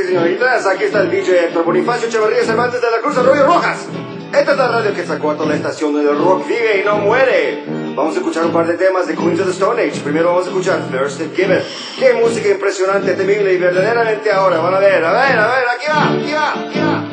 y señoritas, aquí está el DJ Héctor Bonifacio Echeverría Cervantes de la Cruz Arroyo Rojas. Esta es la radio que sacó a toda la estación donde el rock vive y no muere. Vamos a escuchar un par de temas de Queens of the Stone Age. Primero vamos a escuchar First and Given. Qué música impresionante, temible y verdaderamente ahora. Van a ver, aquí va.